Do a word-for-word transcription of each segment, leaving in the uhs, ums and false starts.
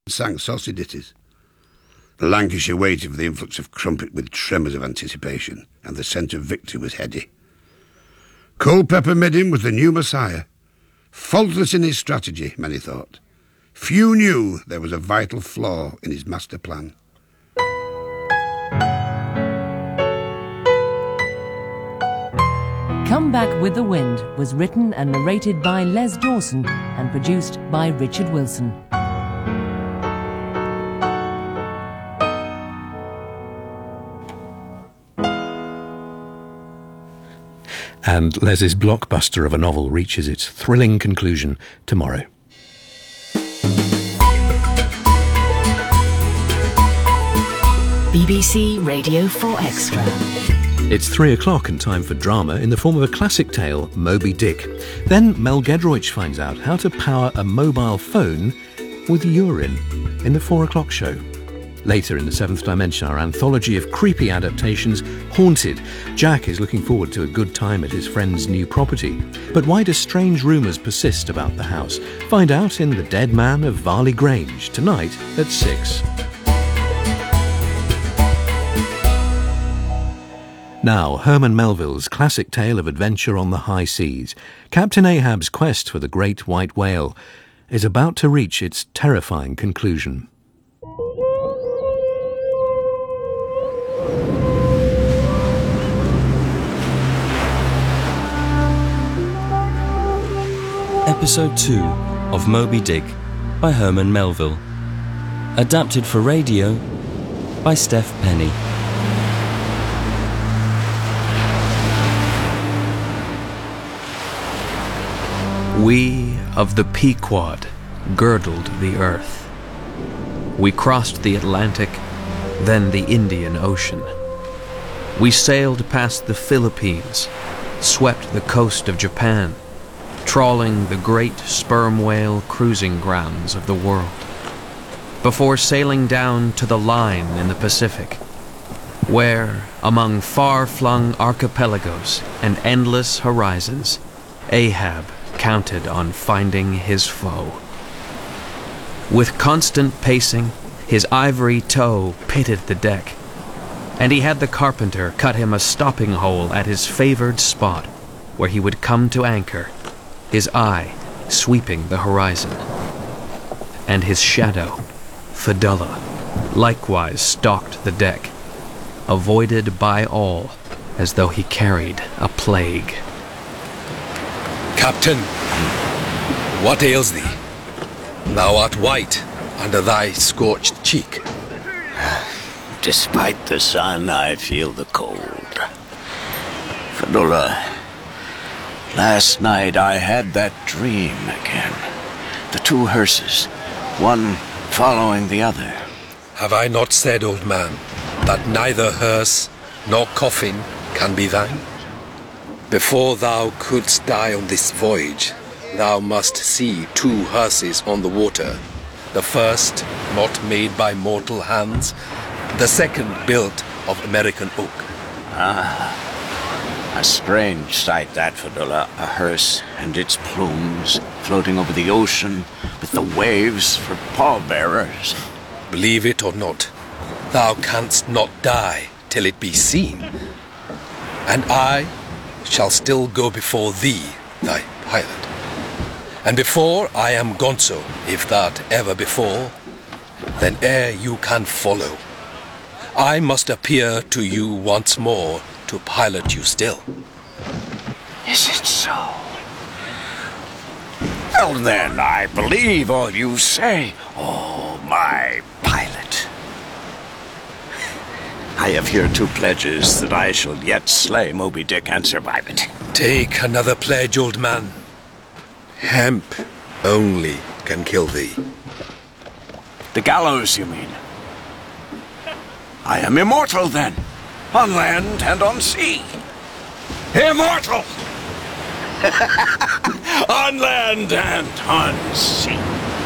sang saucy ditties. The Lancashire waited for the influx of crumpet with tremors of anticipation, and the scent of victory was heady. Culpeper Middin was the new Messiah. Faultless in his strategy, many thought. Few knew there was a vital flaw in his master plan. Come Back with the Wind was written and narrated by Les Dawson and produced by Richard Wilson. And Les's blockbuster of a novel reaches its thrilling conclusion tomorrow. B B C Radio four Extra. It's three o'clock and time for drama in the form of a classic tale, Moby Dick. Then Mel Gedroych finds out how to power a mobile phone with urine in the four o'clock show. Later in the Seventh Dimension, our anthology of creepy adaptations, Haunted. Jack is looking forward to a good time at his friend's new property. But why do strange rumours persist about the house? Find out in The Dead Man of Varley Grange, tonight at six. Now, Herman Melville's classic tale of adventure on the high seas. Captain Ahab's quest for the great white whale is about to reach its terrifying conclusion. Episode two of Moby Dick by Herman Melville. Adapted for radio by Steph Penny. We of the Pequod girdled the earth. We crossed the Atlantic, then the Indian Ocean. We sailed past the Philippines, swept the coast of Japan, trawling the great sperm whale cruising grounds of the world, before sailing down to the Line in the Pacific, where, among far-flung archipelagos and endless horizons, Ahab counted on finding his foe. With constant pacing, his ivory toe pitted the deck, and he had the carpenter cut him a stopping hole at his favored spot, where he would come to anchor, his eye sweeping the horizon. And his shadow, Fedullah, likewise stalked the deck, avoided by all as though he carried a plague. Captain, what ails thee? Thou art white under thy scorched cheek. Despite the sun, I feel the cold. Fedullah, last night I had that dream again. The two hearses, one following the other. Have I not said, old man, that neither hearse nor coffin can be thine? Before thou couldst die on this voyage, thou must see two hearses on the water. The first, not made by mortal hands, the second built of American oak. Ah, a strange sight that, Fedullah. A hearse and its plumes floating over the ocean with the waves for pallbearers. Believe it or not, thou canst not die till it be seen. And I shall still go before thee, thy pilot. And before I am gonzo, if that ever befall, then ere you can follow, I must appear to you once more to pilot you still. Is it so? Well then, I believe all you say, oh my pilot. I have here two pledges that I shall yet slay Moby Dick and survive it. Take another pledge, old man. Hemp only can kill thee. The gallows, you mean? I am immortal, then, on land and on sea. Immortal! On land and on sea.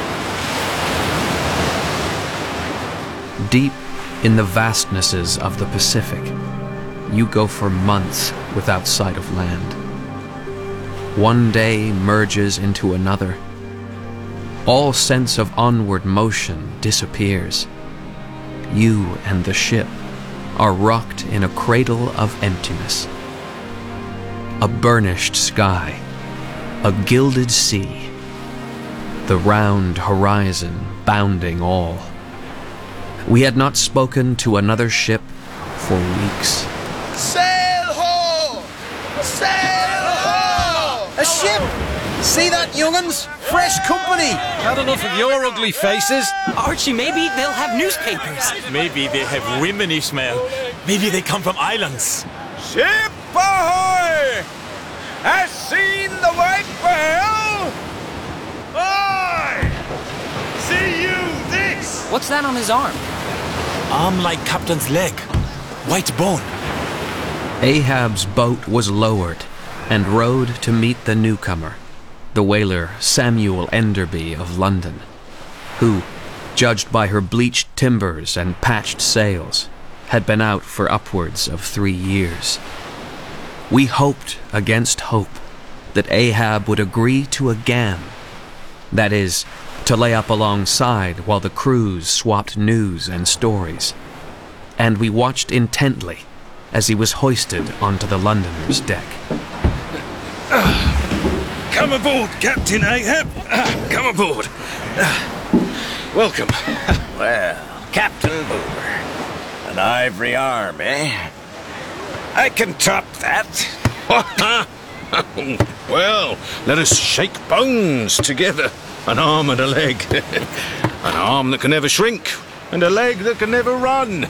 Deep in the vastnesses of the Pacific, you go for months without sight of land. One day merges into another. All sense of onward motion disappears. You and the ship are rocked in a cradle of emptiness. A burnished sky, a gilded sea, the round horizon bounding all. We had not spoken to another ship for weeks. Sail ho! Sail ho! A ship! See that, young'uns? Fresh company! Had enough of your ugly faces. Archie, maybe they'll have newspapers. Maybe they have women, Ishmael. Maybe they come from islands. Ship ahoy! Has seen the white whale? Aye! See you this! What's that on his arm? Arm like Captain's leg. White bone. Ahab's boat was lowered and rowed to meet the newcomer, the whaler Samuel Enderby of London, who, judged by her bleached timbers and patched sails, had been out for upwards of three years. We hoped against hope that Ahab would agree to a gam, that is, to lay up alongside while the crews swapped news and stories, and we watched intently as he was hoisted onto the Londoner's deck. Come aboard, Captain Ahab. Come aboard. Welcome. Well, Captain Boober. An ivory arm, eh? I can top that. Well, let us shake bones together. An arm and a leg. An arm that can never shrink, and a leg that can never run.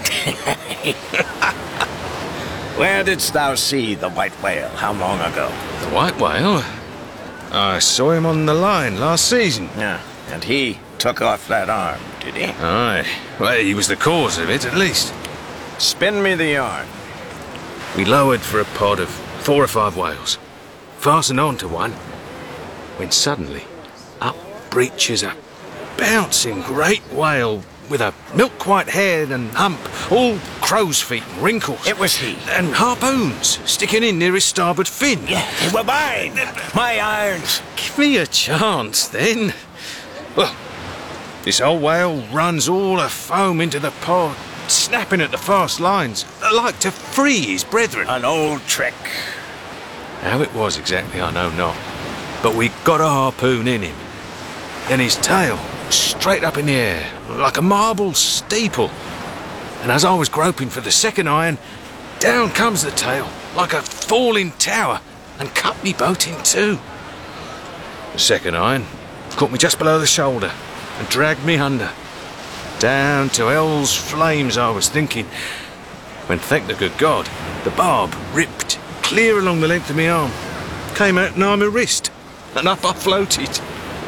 Where didst thou see the white whale? How long ago? The white whale? I saw him on the line last season. Yeah, and he took off that arm, did he? Aye. Well, he was the cause of it, at least. Spin me the yarn. We lowered for a pod of four or five whales, fastened on to one, when suddenly up breaches a bouncing great whale with a milk-white head and hump, all crow's feet and wrinkles. It was he. And harpoons sticking in near his starboard fin. Yeah, they were mine. My irons. Give me a chance, then. Well, this old whale runs all afoam into the pod, snapping at the fast lines, like to free his brethren. An old trick. How it was exactly, I know not. But we got a harpoon in him. Then his tail, straight up in the air, like a marble steeple. And as I was groping for the second iron, down comes the tail, like a falling tower, and cut me boat in two. The second iron caught me just below the shoulder and dragged me under. Down to hell's flames, I was thinking, when, thank the good God, the barb ripped clear along the length of my arm, came out nigh my wrist, and up I floated.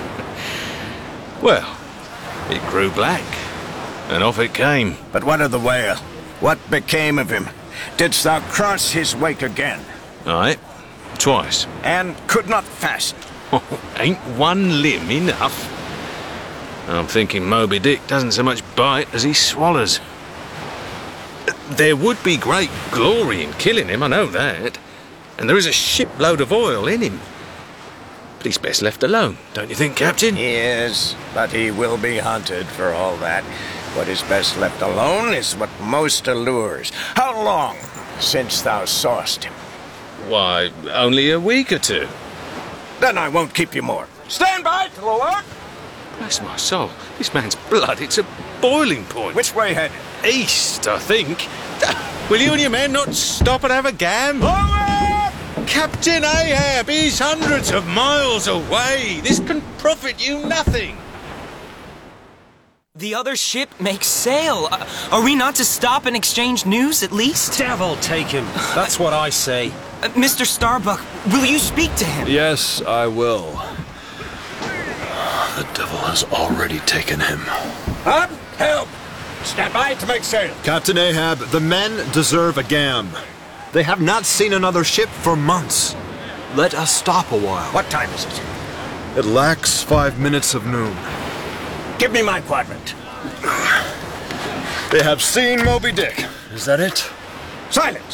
Well, it grew black, and off it came. But what of the whale? What became of him? Didst thou cross his wake again? Aye, twice. And could not fasten? Oh, ain't one limb enough? I'm thinking Moby Dick doesn't so much bite as he swallows. There would be great glory in killing him, I know that. And there is a shipload of oil in him. But he's best left alone, don't you think, Captain? He is, but he will be hunted for all that. What is best left alone is what most allures. How long since thou sawest him? Why, only a week or two. Then I won't keep you more. Stand by to the work! Bless my soul, this man's blood, it's a boiling point. Which way headed? East, I think. Will you and your men not stop and have a gam? Captain Ahab is hundreds of miles away. This can profit you nothing. The other ship makes sail. Uh, are we not to stop and exchange news, at least? Devil take him. That's what I say. Uh, Mister Starbuck, will you speak to him? Yes, I will. The devil has already taken him. Up, help! Stand by to make sail. Captain Ahab, the men deserve a gam. They have not seen another ship for months. Let us stop a while. What time is it? It lacks five minutes of noon. Give me my quadrant. They have seen Moby Dick. Is that it? Silence!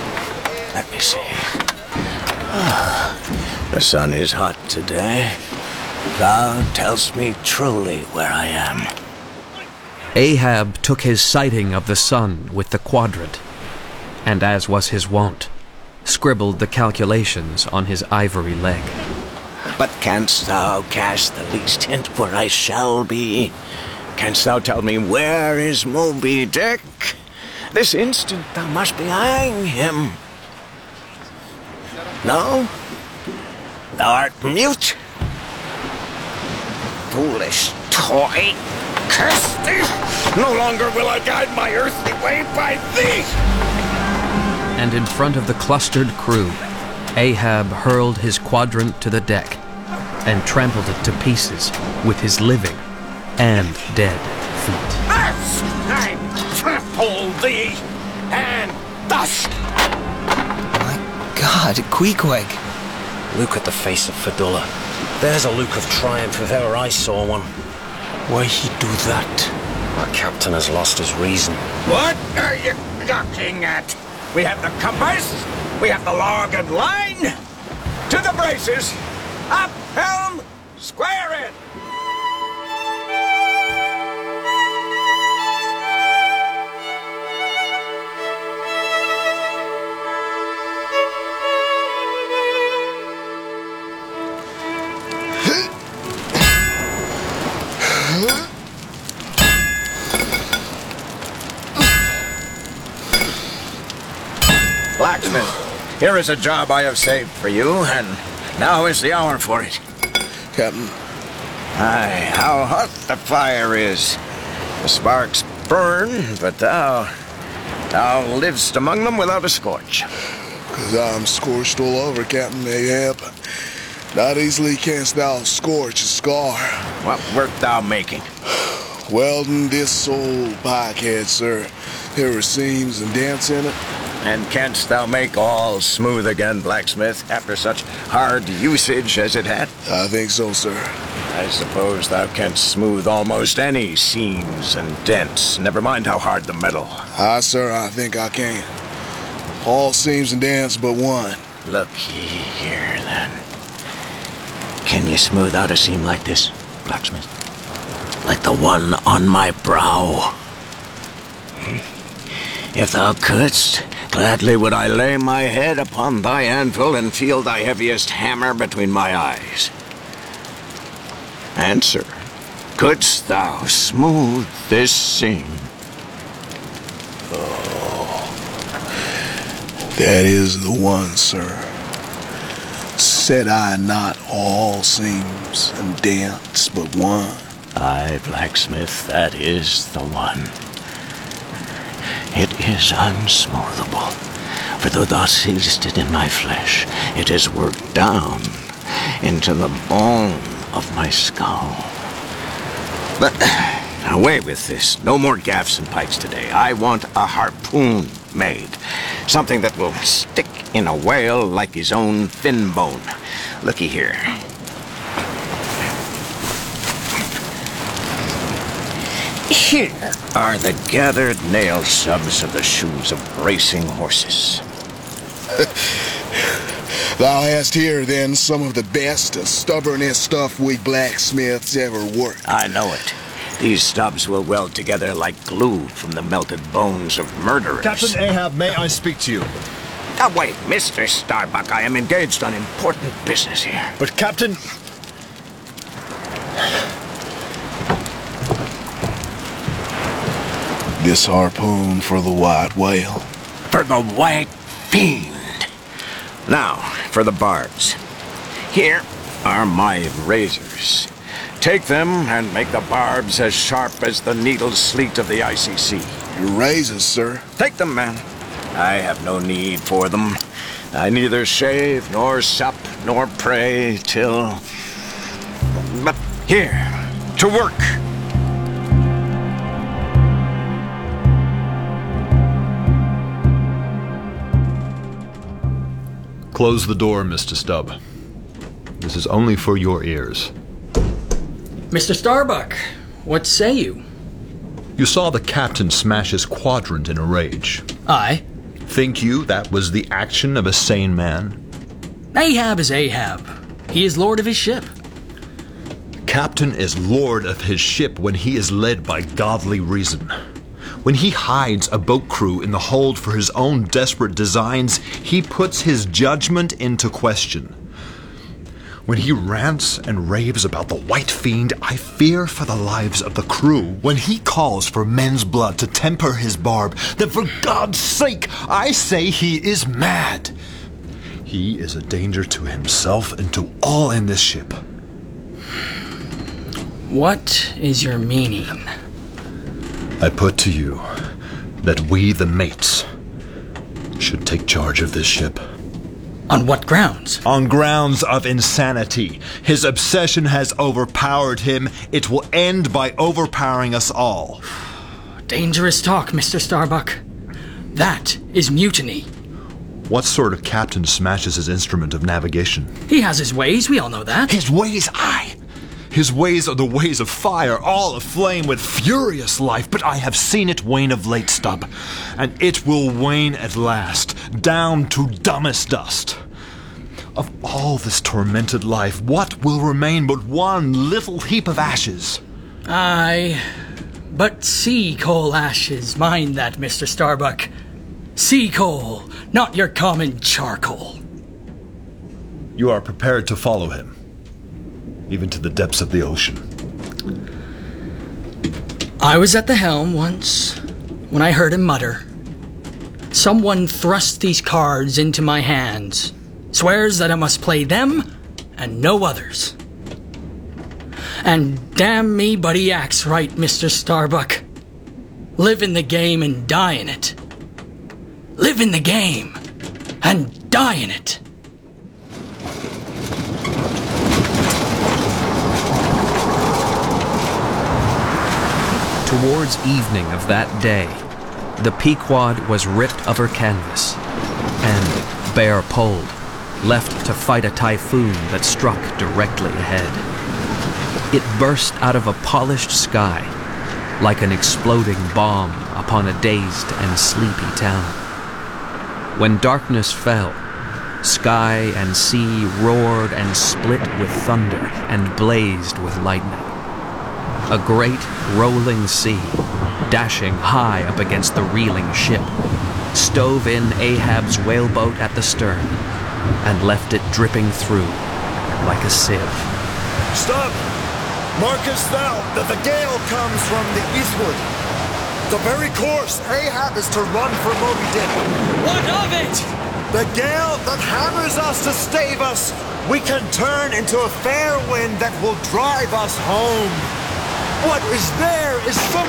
Ah. Let me see. Ah. The sun is hot today. Thou tellst me truly where I am. Ahab took his sighting of the sun with the quadrant, and as was his wont, scribbled the calculations on his ivory leg. But canst thou cast the least hint where I shall be? Canst thou tell me where is Moby Dick? This instant thou must be eyeing him. No? Thou art mute? Foolish toy! Curse thee! No longer will I guide my earthly way by thee! And in front of the clustered crew, Ahab hurled his quadrant to the deck and trampled it to pieces with his living and dead feet. As I trample thee, and thus... God, Queequeg. Look at the face of Fedullah. There's a look of triumph if ever I saw one. Why he do that? Our captain has lost his reason. What are you gawking at? We have the compass, we have the log and line. To the braces! Up, helm, square it! Blacksmith, here is a job I have saved for you, and now is the hour for it. Captain. Aye, how hot the fire is. The sparks burn, but thou... thou livest among them without a scorch. Because I'm scorched all over, Captain Ahab. Not easily canst thou scorch a scar. What wert thou making? Welding this old pikehead, sir. There were seams and dents in it. And canst thou make all smooth again, blacksmith, after such hard usage as it had? I think so, sir. I suppose thou canst smooth almost any seams and dents, never mind how hard the metal. Aye, sir, I think I can. All seams and dents but one. Look ye here, then. Can you smooth out a seam like this, blacksmith? Like the one on my brow? If thou couldst, gladly would I lay my head upon thy anvil and feel thy heaviest hammer between my eyes. Answer, couldst thou smooth this seam? Oh, that is the one, sir. Said I not all seams and dents but one? Aye, blacksmith, that is the one. It is unsmoothable, for though thou seest it in my flesh, it is worked down into the bone of my skull. But away with this. No more gaffs and pikes today. I want a harpoon made. Something that will stick in a whale like his own fin bone. Looky here. Here are the gathered nail subs of the shoes of racing horses. Thou hast here, then, some of the best, stubbornest stuff we blacksmiths ever worked. I know it. These stubs will weld together like glue from the melted bones of murderers. Captain Ahab, may I speak to you? Now wait, Mister Starbuck, I am engaged on important business here. But Captain... This harpoon for the white whale. For the white fiend. Now, for the barbs. Here are my razors. Take them and make the barbs as sharp as the needle sleet of the I C C. Your razors, sir. Take them, man. I have no need for them. I neither shave, nor sup, nor pray till... But here, to work. Close the door, Mister Stubb. This is only for your ears. Mister Starbuck, what say you? You saw the captain smash his quadrant in a rage. Aye. Think you that was the action of a sane man? Ahab is Ahab. He is lord of his ship. captain is lord of his ship when he is led by godly reason. When he hides a boat crew in the hold for his own desperate designs, he puts his judgment into question. When he rants and raves about the White Fiend, I fear for the lives of the crew. When he calls for men's blood to temper his barb, then for God's sake, I say he is mad. He is a danger to himself and to all in this ship. What is your meaning? I put to you that we, the mates, should take charge of this ship. On what grounds? On grounds of insanity. His obsession has overpowered him. It will end by overpowering us all. Dangerous talk, Mister Starbuck. That is mutiny. What sort of captain smashes his instrument of navigation? He has his ways, we all know that. His ways, aye. His ways are the ways of fire, all aflame with furious life, but I have seen it wane of late, Stubb, and it will wane at last, down to dumbest dust. Of all this tormented life, what will remain but one little heap of ashes? Aye, but sea coal ashes, mind that, Mister Starbuck. Sea coal, not your common charcoal. You are prepared to follow him, even to the depths of the ocean. I was at the helm once when I heard him mutter. Someone thrust these cards into my hands, swears that I must play them and no others. And damn me, but he acts right, Mister Starbuck. Live in the game and die in it. Live in the game and die in it. Towards evening of that day, the Pequod was ripped of her canvas and, bare-poled, left to fight a typhoon that struck directly ahead. It burst out of a polished sky like an exploding bomb upon a dazed and sleepy town. When darkness fell, sky and sea roared and split with thunder and blazed with lightning. A great rolling sea, dashing high up against the reeling ship, stove in Ahab's whaleboat at the stern and left it dripping through like a sieve. Stop! Markest thou that the gale comes from the eastward? The very course Ahab is to run for Moby Dick. What of it? The gale that hammers us to stave us, we can turn into a fair wind that will drive us home. What is there is some...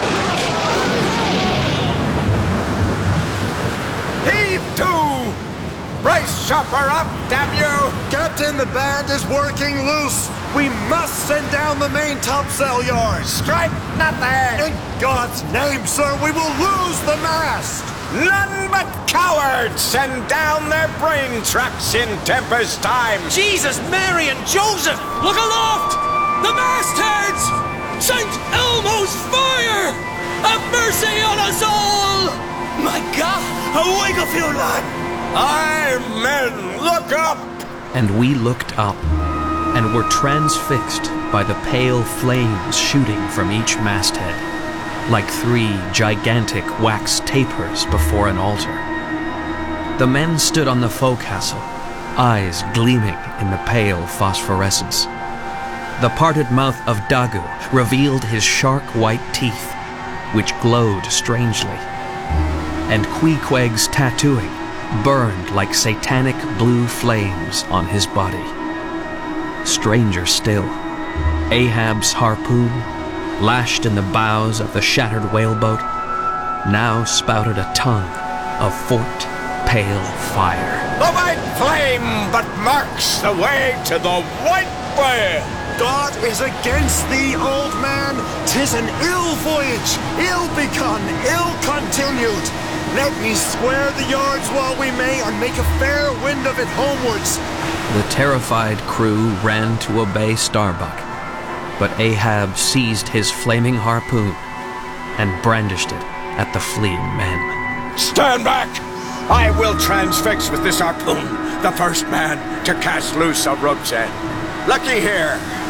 Heave to! Brace chopper up, damn you! Captain, the band is working loose. We must send down the main topsail yards. Strike nothing! In God's name, sir, we will lose the mast! None but cowards send down their brain tracks in tempest time. Jesus, Mary, and Joseph! Look aloft! The mastheads! Saint Elmo's fire! Have mercy on us all! My God! Awake of you, lad! Aye, men, look up! And we looked up, and were transfixed by the pale flames shooting from each masthead, like three gigantic wax tapers before an altar. The men stood on the forecastle, eyes gleaming in the pale phosphorescence. The parted mouth of Dagu revealed his shark-white teeth, which glowed strangely, and Queequeg's tattooing burned like satanic blue flames on his body. Stranger still, Ahab's harpoon, lashed in the bows of the shattered whaleboat, now spouted a tongue of forked, pale fire. The white flame but marks the way to the white whale! God is against thee, old man. 'Tis an ill voyage, ill begun, ill continued. Let me square the yards while we may, and make a fair wind of it homewards. The terrified crew ran to obey Starbuck, but Ahab seized his flaming harpoon and brandished it at the fleeing men. Stand back! I will transfix with this harpoon the first man to cast loose a rope's end. Looky here.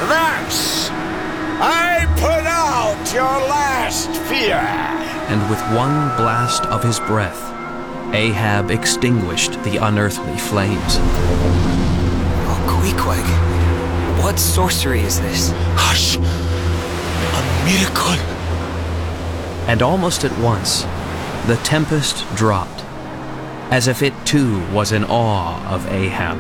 Thus, I put out your last fear. And with one blast of his breath, Ahab extinguished the unearthly flames. Oh, Queequeg, what sorcery is this? Hush! A miracle! And almost at once, the tempest dropped, as if it too was in awe of Ahab.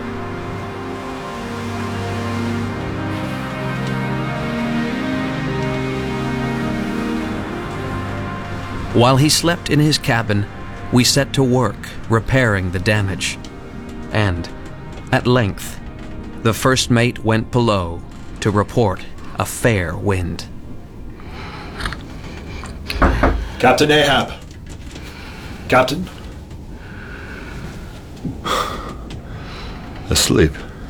While he slept in his cabin, we set to work repairing the damage. And, at length, the first mate went below to report a fair wind. Captain Ahab. Captain? Asleep.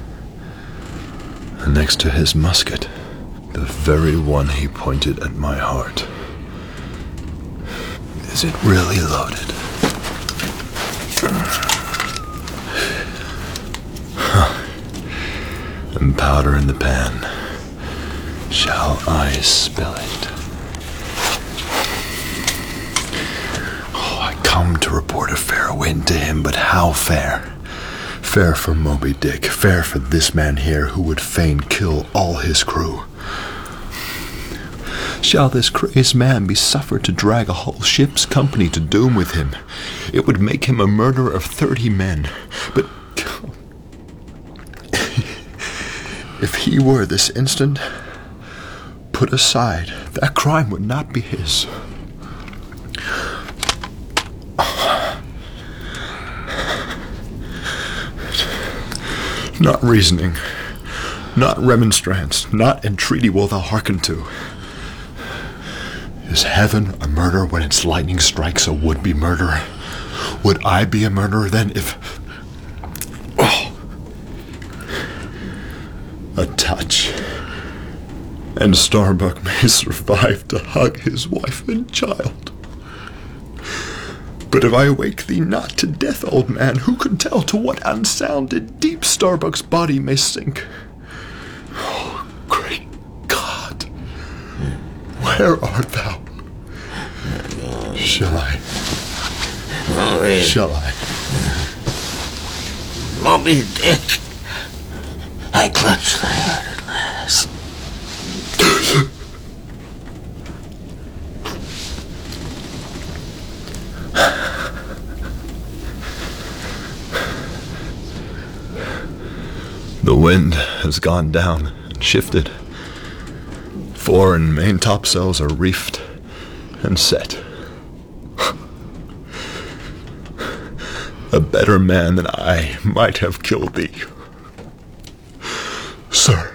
And next to his musket, the very one he pointed at my heart. Is it really loaded? Huh. And powder in the pan. Shall I spill it? Oh, I come to report a fair wind to him, but how fair? Fair for Moby Dick, fair for this man here who would fain kill all his crew. Shall this crazed man be suffered to drag a whole ship's company to doom with him? It would make him a murderer of thirty men. But if he were this instant put aside, that crime would not be his. Not reasoning, not remonstrance, not entreaty will thou hearken to. Is heaven a murder when its lightning strikes a would-be murderer? Would I be a murderer then if... Oh. A touch. And Starbuck may survive to hug his wife and child. But if I awake thee not to death, old man, who can tell to what unsounded deep Starbuck's body may sink? Oh, great God, where art thou? Shall I? Shall I? Moby Dick, I clutch thy heart at last. The wind has gone down and shifted. Fore and main topsails are reefed and set. A better man than I might have killed thee, sir.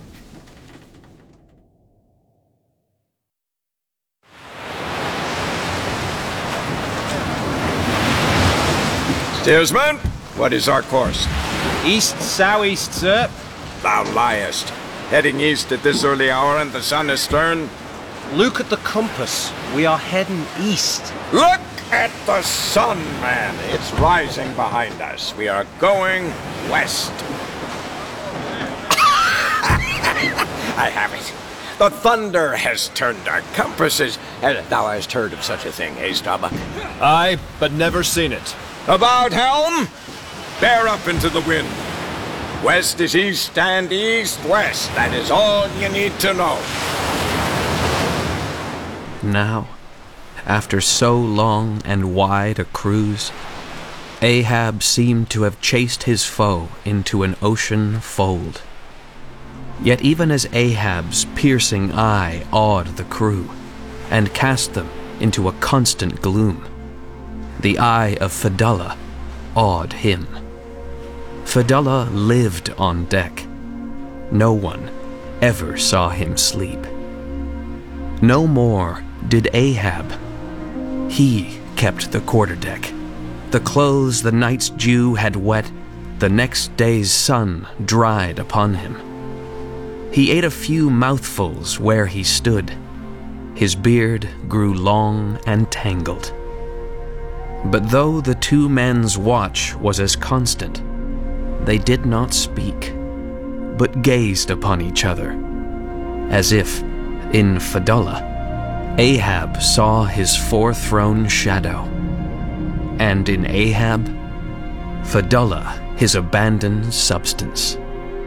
Steersman, what is our course? East, southeast, sir. Thou liest. Heading east at this early hour and the sun astern? Look at the compass. We are heading east. Look at the sun, man. It's rising behind us. We are going west. I have it. The thunder has turned our compasses. And thou hast heard of such a thing, eh, Starbuck? Aye, but never seen it. About helm? Bear up into the wind. West is east and east-west. That is all you need to know. Now, after so long and wide a cruise, Ahab seemed to have chased his foe into an ocean fold. Yet even as Ahab's piercing eye awed the crew and cast them into a constant gloom, the eye of Fedullah awed him. Fedullah lived on deck. No one ever saw him sleep. No more did Ahab. He kept the quarterdeck. The clothes the night's dew had wet, the next day's sun dried upon him. He ate a few mouthfuls where he stood. His beard grew long and tangled. But though the two men's watch was as constant, they did not speak. but gazed upon each other, as if, in Fedullah, Ahab saw his four-throned shadow, and in Ahab, Fedullah his abandoned substance.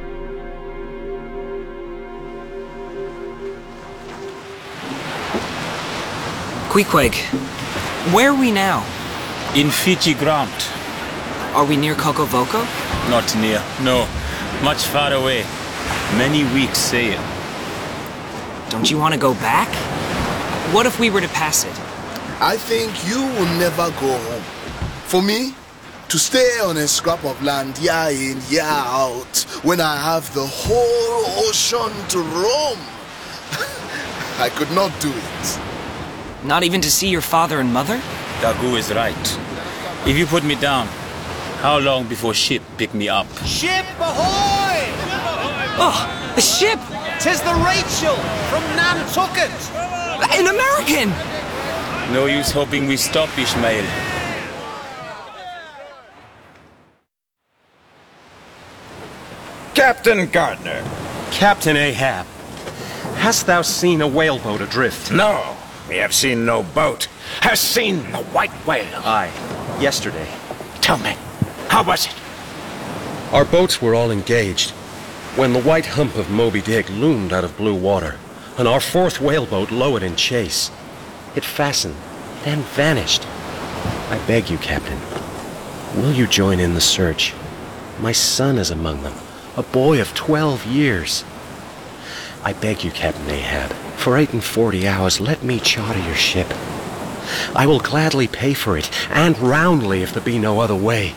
Queequeg, where are we now? In Fiji Grant. Are we near Kokovoko? Not near, no. Much far away. Many weeks sail. Don't you want to go back? What if we were to pass it? I think you will never go home. For me, to stay on a scrap of land year in, year out, when I have the whole ocean to roam, I could not do it. Not even to see your father and mother? Dagu is right. If you put me down, how long before ship pick me up? Ship ahoy! Oh, a ship! Tis the Rachel from Nantucket! An American! No use hoping we stop, Ishmael. Captain Gardner. Captain Ahab, hast thou seen a whaleboat adrift? No, we have seen no boat. Has seen the white whale. Aye, yesterday. Tell me, how was it? Our boats were all engaged when the white hump of Moby Dick loomed out of blue water, and our fourth whaleboat lowered in chase. It fastened, then vanished. I beg you, Captain, will you join in the search? My son is among them, a boy of twelve years. I beg you, Captain Ahab, for eight and forty hours, let me charter your ship. I will gladly pay for it, and roundly if there be no other way.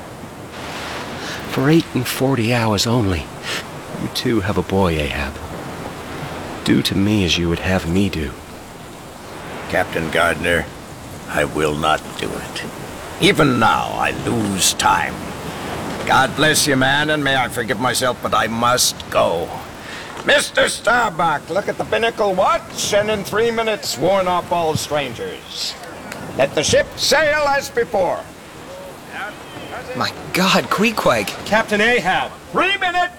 For eight and forty hours only, you too have a boy, Ahab. Do to me as you would have me do. Captain Gardner, I will not do it. Even now, I lose time. God bless you, man, and may I forgive myself, but I must go. Mister Starbuck, look at the binnacle watch, and in three minutes warn off all strangers. Let the ship sail as before. My God, Queequeg. Captain Ahab. Three minutes!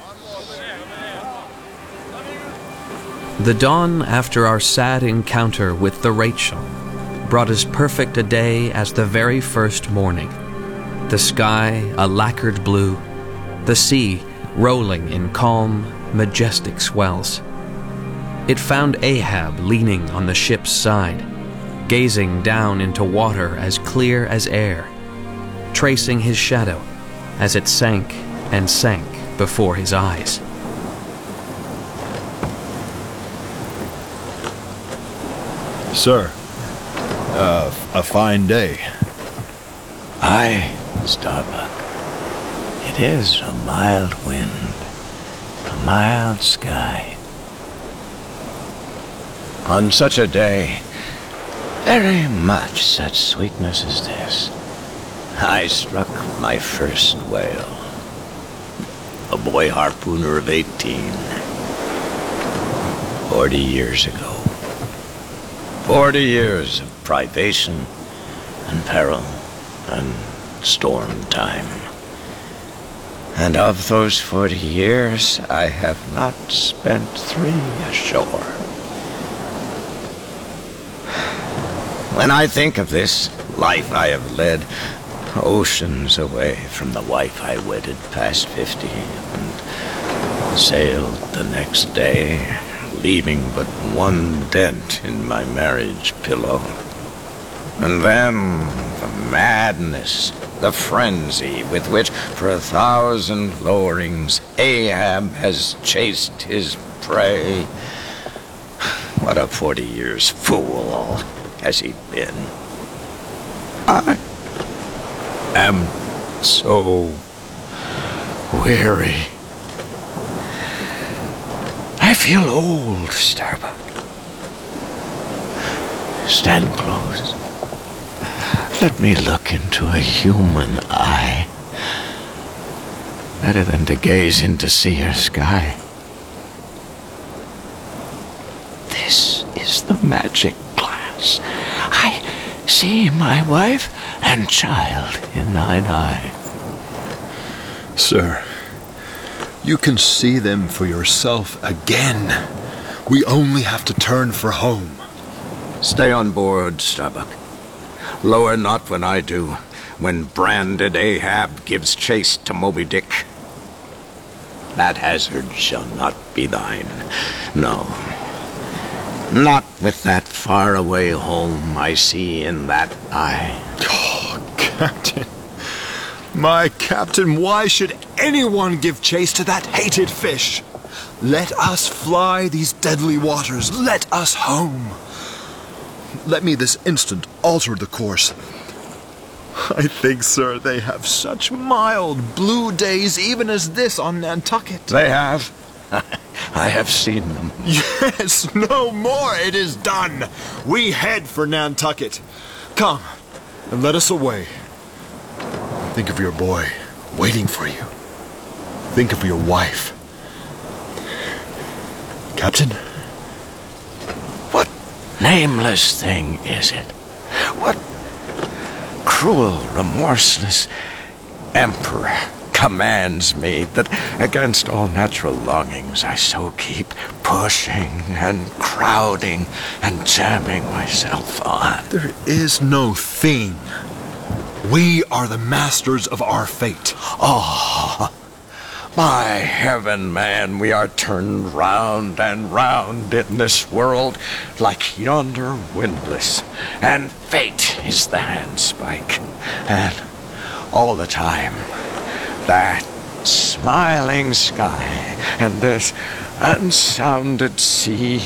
The dawn after our sad encounter with the Rachel brought as perfect a day as the very first morning. The sky a lacquered blue, the sea rolling in calm, majestic swells. It found Ahab leaning on the ship's side, gazing down into water as clear as air, tracing his shadow as it sank and sank before his eyes. Sir, uh, a fine day. Aye, Starbuck. It is a mild wind, a mild sky. On such a day, very much such sweetness as this, I struck my first whale. A boy harpooner of eighteen. Forty years ago. Forty years of privation and peril and storm time. And of those forty years, I have not spent three ashore. When I think of this life I have led, oceans away from the wife I wedded past fifty, and sailed the next day, leaving but one dent in my marriage pillow. And then the madness, the frenzy with which for a thousand lowerings Ahab has chased his prey. What a forty years fool has he been. I am so weary. I feel old, Starbuck. Stand close. Let me look into a human eye. Better than to gaze into sea or sky. This is the magic glass. I see my wife and child in thine eye. Sir, You can see them for yourself again. We only have to turn for home. Stay on board, Starbuck. Lower not when I do, when branded Ahab gives chase to Moby Dick. That hazard shall not be thine. No. Not with that faraway home I see in that eye. Oh, Captain. My Captain, why should anyone give chase to that hated fish? Let us fly these deadly waters. Let us home. Let me this instant alter the course. I think, sir, they have such mild blue days even as this on Nantucket. They have. I have seen them. Yes, no more. It is done. We head for Nantucket. Come, and let us away. Think of your boy waiting for you. Think of your wife. Captain? What nameless thing is it? What cruel, remorseless emperor commands me that against all natural longings I so keep pushing and crowding and jamming myself on? There is no thing. We are the masters of our fate. Oh, my heaven, man, we are turned round and round in this world like yonder windlass, and fate is the handspike. And all the time, that smiling sky and this unsounded sea.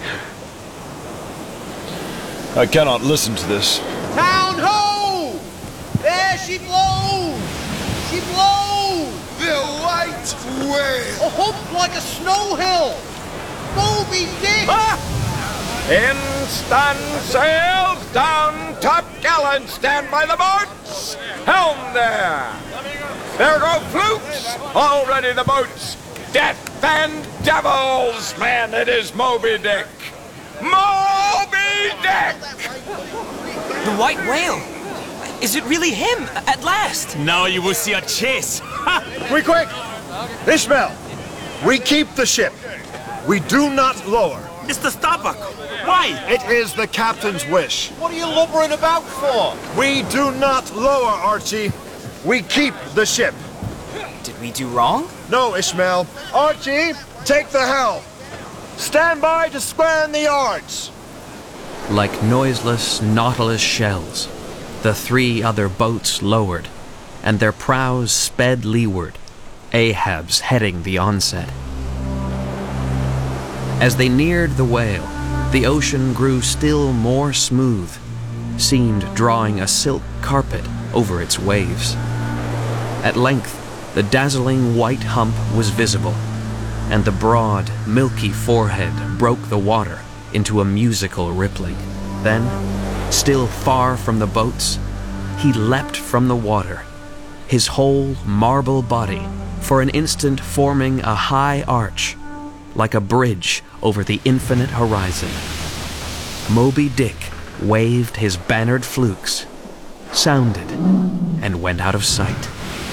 I cannot listen to this. Town ho! There she blows! She blows! The white whale! A hook like a snow hill! Moby Dick! Ah! In stand sails, down top gallant, stand by the boats! Helm there! There go flukes! Already the boats! Death and devils! Man, it is Moby Dick! Moby Dick! The white whale! Is it really him, at last? Now you will see a chase! Quick, quick! Ishmael, we keep the ship. We do not lower. Mister Starbuck, why? It is the captain's wish. What are you lumbering about for? We do not lower, Archie. We keep the ship. Did we do wrong? No, Ishmael. Archie, take the helm. Stand by to square in the yards. Like noiseless Nautilus shells, the three other boats lowered, and their prows sped leeward, Ahab's heading the onset. As they neared the whale, the ocean grew still more smooth, seemed drawing a silk carpet over its waves. At length, the dazzling white hump was visible, and the broad, milky forehead broke the water into a musical rippling. Then, still far from the boats, he leapt from the water, his whole marble body for an instant forming a high arch, like a bridge over the infinite horizon. Moby Dick waved his bannered flukes, sounded, and went out of sight.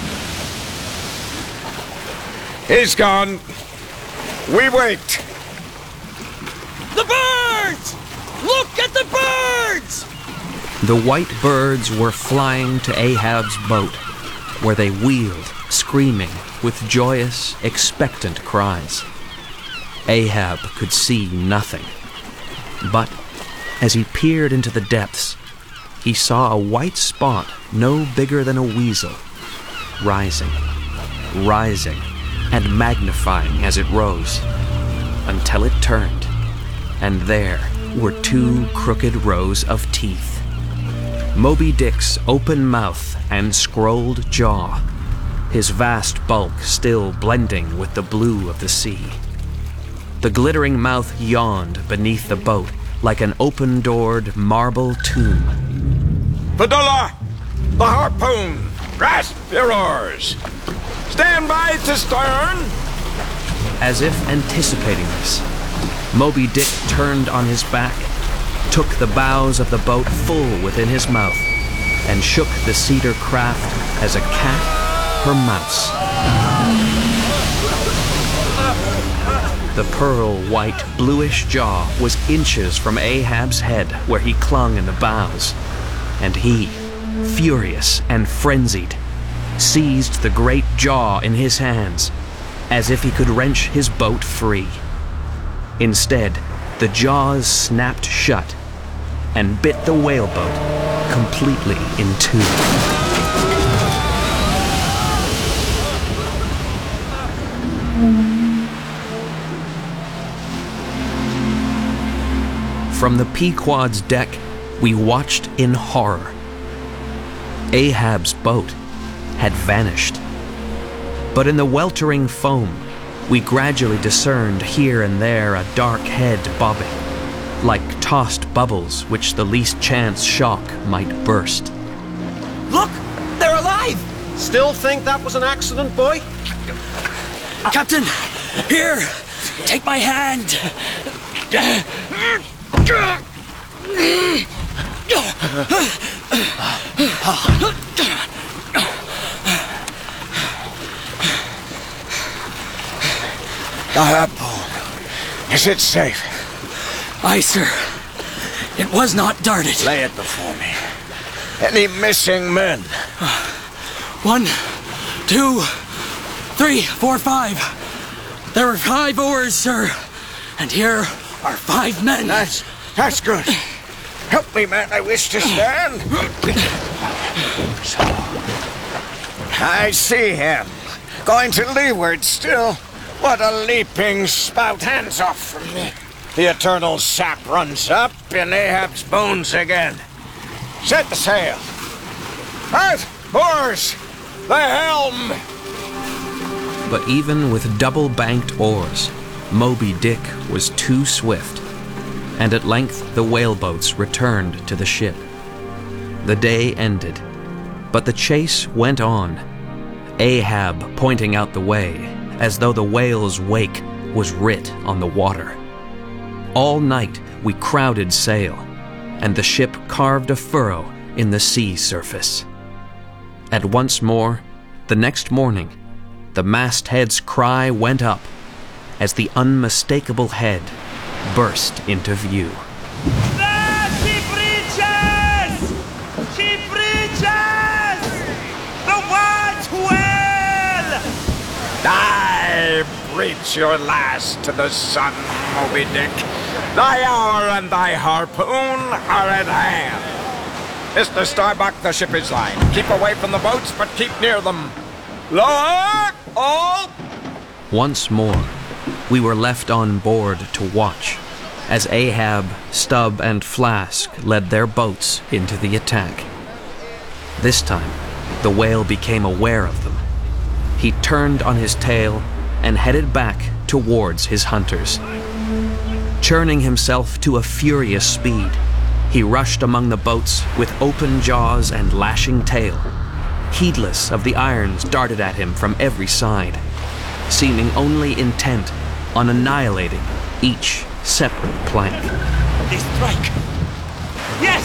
He's gone. We wait. The birds! Look at the birds! The white birds were flying to Ahab's boat, where they wheeled, screaming, with joyous, expectant cries. Ahab could see nothing. But as he peered into the depths, he saw a white spot no bigger than a weasel, rising, rising, and magnifying as it rose, until it turned, and there were two crooked rows of teeth. Moby Dick's open mouth and scrolled jaw, his vast bulk still blending with the blue of the sea. The glittering mouth yawned beneath the boat like an open-doored marble tomb. Fedullah! The harpoon! Grasp your oars! Stand by to stern! As if anticipating this, Moby Dick turned on his back, took the bows of the boat full within his mouth, and shook the cedar craft as a cat her mouse. The pearl-white, bluish jaw was inches from Ahab's head where he clung in the bows. And he, furious and frenzied, seized the great jaw in his hands, as if he could wrench his boat free. Instead, the jaws snapped shut and bit the whaleboat completely in two. From the Pequod's deck, we watched in horror. Ahab's boat had vanished. But in the weltering foam, we gradually discerned here and there a dark head bobbing, like tossed bubbles which the least chance shock might burst. Look! They're alive! Still think that was an accident, boy? Captain, here! Take my hand! The harpoon. Is it safe? Aye, sir. It was not darted. Lay it before me. Any missing men? One, two, three, four, five. There are five oars, sir. And here are five men. That's, that's good. Help me, man. I wish to stand. So. I see him. Going to leeward still. What a leaping spout. Hands off from me. The eternal sap runs up in Ahab's bones again. Set the sail. Out, oars! The helm! But even with double-banked oars, Moby Dick was too swift, and at length the whaleboats returned to the ship. The day ended, but the chase went on, Ahab pointing out the way, as though the whale's wake was writ on the water. All night we crowded sail, and the ship carved a furrow in the sea surface. And once more, the next morning, the masthead's cry went up as the unmistakable head burst into view. The ship reaches! Ship reaches! The white whale! I breach your last to the sun, Moby Dick. Thy hour and thy harpoon are at hand. Mister Starbuck, the ship is line. Keep away from the boats, but keep near them. Lower all! Once more, we were left on board to watch as Ahab, Stubb, and Flask led their boats into the attack. This time, the whale became aware of them. He turned on his tail and headed back towards his hunters. Churning himself to a furious speed, he rushed among the boats with open jaws and lashing tail, heedless of the irons darted at him from every side, seeming only intent on annihilating each separate plank. They strike. Yes!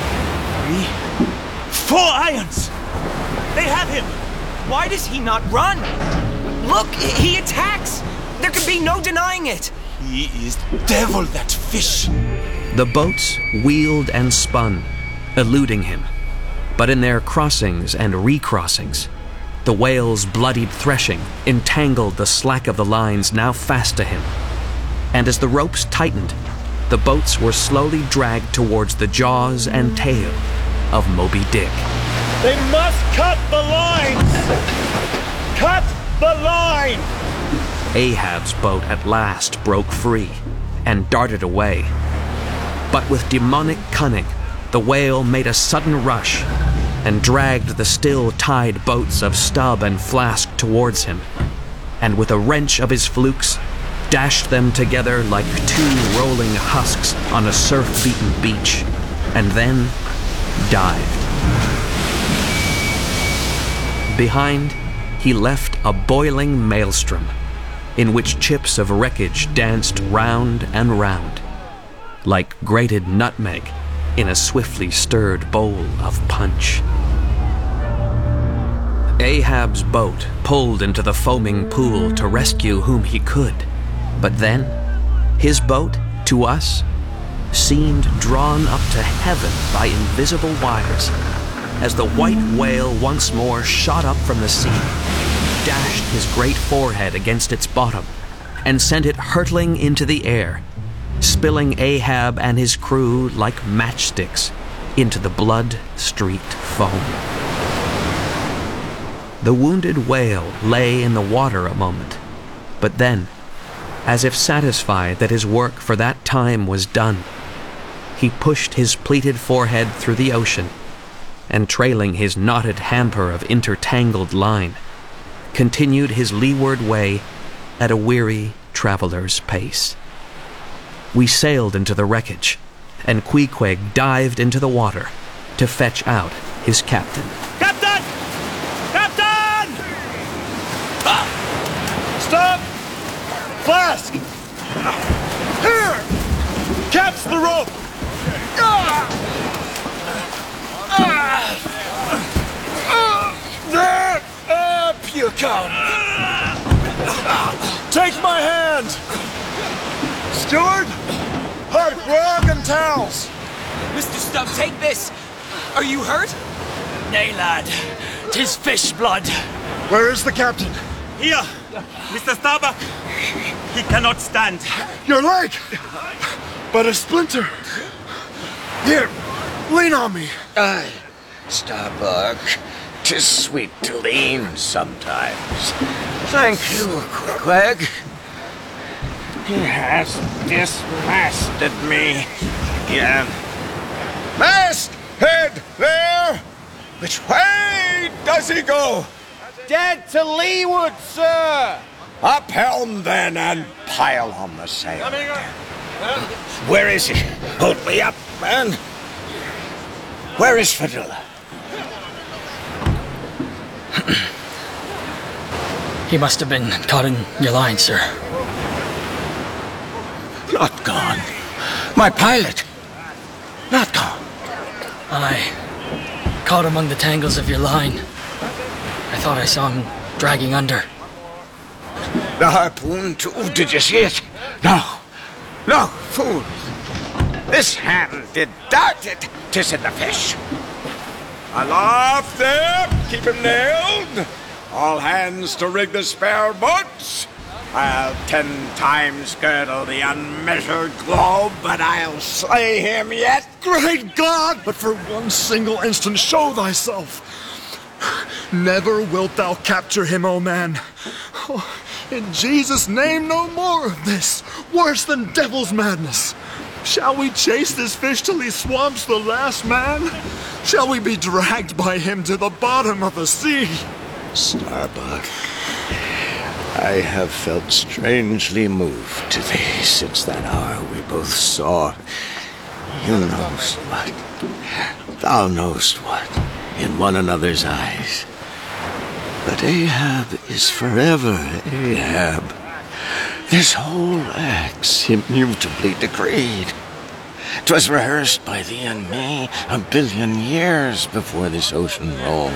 Three, four irons! They have him! Why does he not run? Look, he attacks! There can be no denying it! He is devil, that fish! The boats wheeled and spun, eluding him. But in their crossings and recrossings, the whale's bloodied threshing entangled the slack of the lines now fast to him. And as the ropes tightened, the boats were slowly dragged towards the jaws and tail of Moby Dick. They must cut the lines! Cut the line! Ahab's boat at last broke free and darted away. But with demonic cunning, the whale made a sudden rush and dragged the still-tied boats of Stubb and Flask towards him, and with a wrench of his flukes, dashed them together like two rolling husks on a surf-beaten beach, and then dived. Behind, he left a boiling maelstrom, in which chips of wreckage danced round and round, like grated nutmeg in a swiftly stirred bowl of punch. Ahab's boat pulled into the foaming pool to rescue whom he could, But then, his boat, to us, seemed drawn up to heaven by invisible wires, as the white whale once more shot up from the sea, dashed his great forehead against its bottom, and sent it hurtling into the air, spilling Ahab and his crew like matchsticks into the blood-streaked foam. The wounded whale lay in the water a moment, but then, as if satisfied that his work for that time was done, he pushed his pleated forehead through the ocean, and trailing his knotted hamper of intertangled line, continued his leeward way at a weary traveler's pace. We sailed into the wreckage, and Queequeg dived into the water to fetch out his captain. Captain! Captain! Ah! Stop! Flask! Here! Catch the rope! Ah! Ah! Ah! There! Up you come! Take my hand! Steward! Hard grog and towels! Mister Stubb, take this! Are you hurt? Nay, lad. Tis fish blood. Where is the captain? Here! Mister Starbuck! He cannot stand. Your leg! But a splinter! Here, lean on me! Aye, Starbuck. 'Tis sweet to lean sometimes. Thank you, Queequeg. He has dismasted me again. Mast head there! Which way does he go? Dead to leeward, sir! Up helm then and pile on the sail. Where is he? Hold me up, man. Where is Fedula? He must have been caught in your line, sir. Not gone. My pilot. Not gone. I caught among the tangles of your line. I thought I saw him dragging under. The harpoon, too. Did you see it? No. No, fool. This hand did dart it. 'Tis in the fish. Aloft there! Keep him nailed! All hands to rig the spare boats! I'll ten times girdle the unmeasured globe, but I'll slay him yet. Great God! But for one single instant show thyself. Never wilt thou capture him, O man. Oh, in Jesus' name, no more of this. Worse than devil's madness. Shall we chase this fish till he swamps the last man? Shall we be dragged by him to the bottom of the sea? Starbuck, I have felt strangely moved to thee since that hour we both saw. You knowest what, thou knowest what, in one another's eyes. But Ahab is forever Ahab. This whole act's immutably decreed. 'Twas rehearsed by thee and me a billion years before this ocean rolled.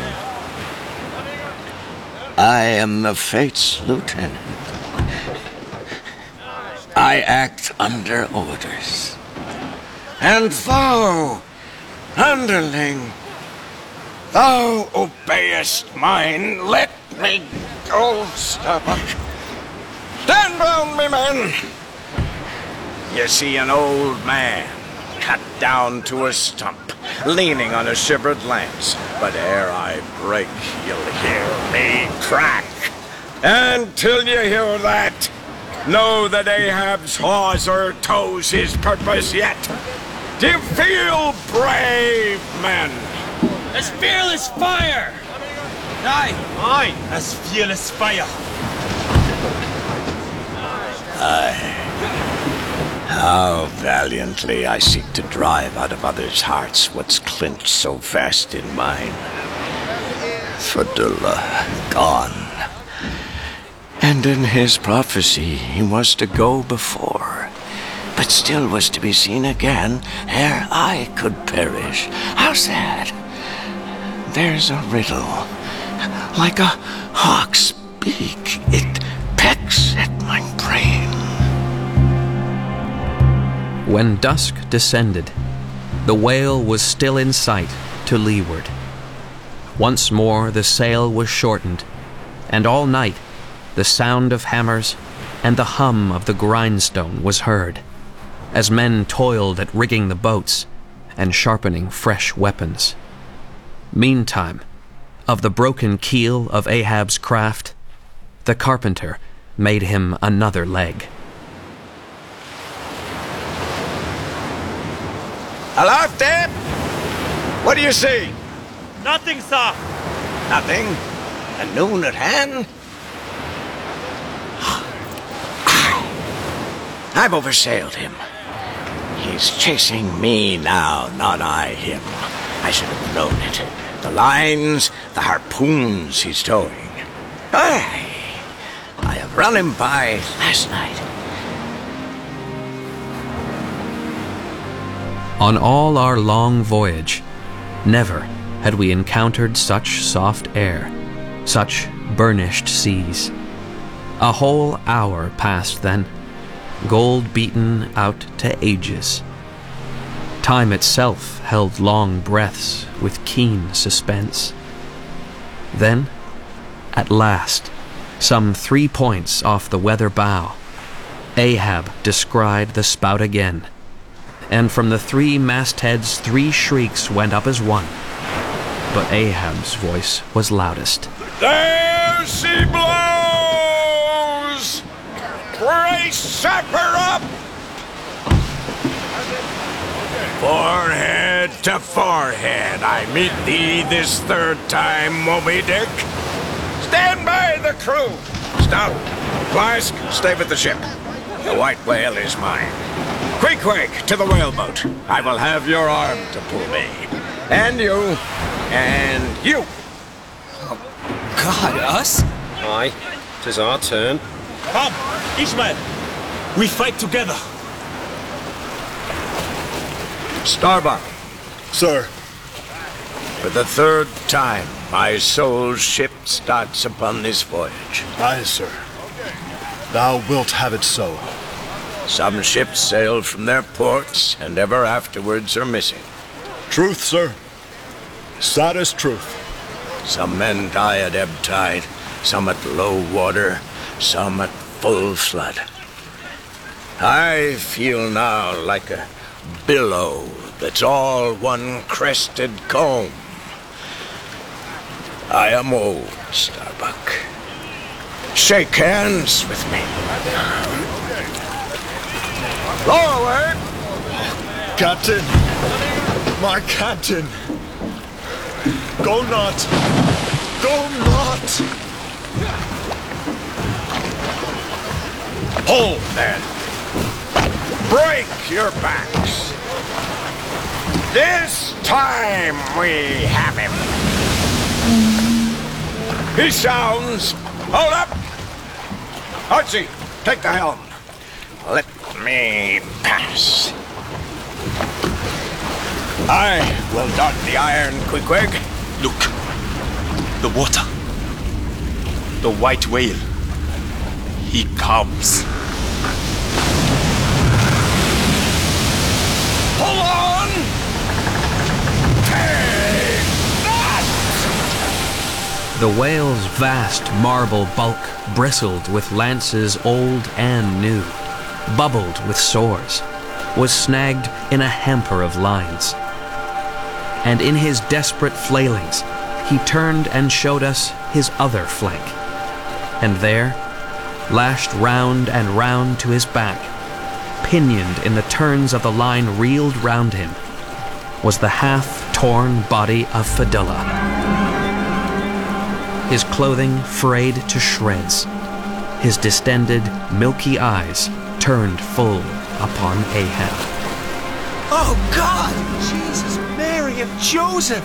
I am the fate's lieutenant. I act under orders. And thou, underling, thou obeyest mine. Let me go, Starbuck. Stand round me, men. You see an old man cut down to a stump, leaning on a shivered lance. But ere I break, you'll hear me crack. And till you hear that, know that Ahab's hawser tows his purpose yet. Do you feel brave, men? As fearless fire! Aye, aye, as fearless fire. Aye. How valiantly I seek to drive out of others' hearts what's clinched so fast in mine. Fedula gone. And in his prophecy he was to go before, but still was to be seen again ere I could perish. How sad! There's a riddle, like a hawk's beak. It pecks at my brain. When dusk descended, the whale was still in sight to leeward. Once more the sail was shortened, and all night the sound of hammers and the hum of the grindstone was heard, as men toiled at rigging the boats and sharpening fresh weapons. Meantime, of the broken keel of Ahab's craft, the carpenter made him another leg. Aloft, Dad! What do you see? Nothing, sir. Nothing? A noon at hand? I've oversailed him. He's chasing me now, not I him. I should have known it. The lines, the harpoons he's towing. Aye, I have run him by last night. On all our long voyage, never had we encountered such soft air, such burnished seas. A whole hour passed then, gold beaten out to ages. Time itself held long breaths with keen suspense. Then, at last, some three points off the weather bow, Ahab descried the spout again, and from the three mastheads three shrieks went up as one. But Ahab's voice was loudest. There she blows! Brace her up! Forehead to forehead, I meet thee this third time, Moby Dick. Stand by the crew! Stop! Flask, stay with the ship. The white whale is mine. Queequeg, to the whaleboat. I will have your arm to pull me. And you. And you. Oh, God, us? Aye, 'tis our turn. Come, Ishmael. We fight together. Starbuck. Sir. For the third time, my soul's ship starts upon this voyage. Aye, sir. Thou wilt have it so. Some ships sail from their ports, and ever afterwards are missing. Truth, sir. Saddest truth. Some men die at ebb tide, some at low water, some at full flood. I feel now like a billow that's all one crested comb. I am old, Starbuck. Shake hands with me. Lower away! Captain! My captain! Go not! Go not! Hold, then! Break your backs! This time we have him! He sounds! Hold up! Archie, take the helm. Let me pass. I will dart the iron, Queequeg. Look. The water. The white whale. He comes. Hold on! Take that! The whale's vast marble bulk bristled with lances old and new, bubbled with sores, was snagged in a hamper of lines. And in his desperate flailings, he turned and showed us his other flank. And there, lashed round and round to his back, pinioned in the turns of the line reeled round him, was the half-torn body of Fedullah. His clothing frayed to shreds, his distended, milky eyes turned full upon Ahab. Oh, God! Jesus, Mary and Joseph!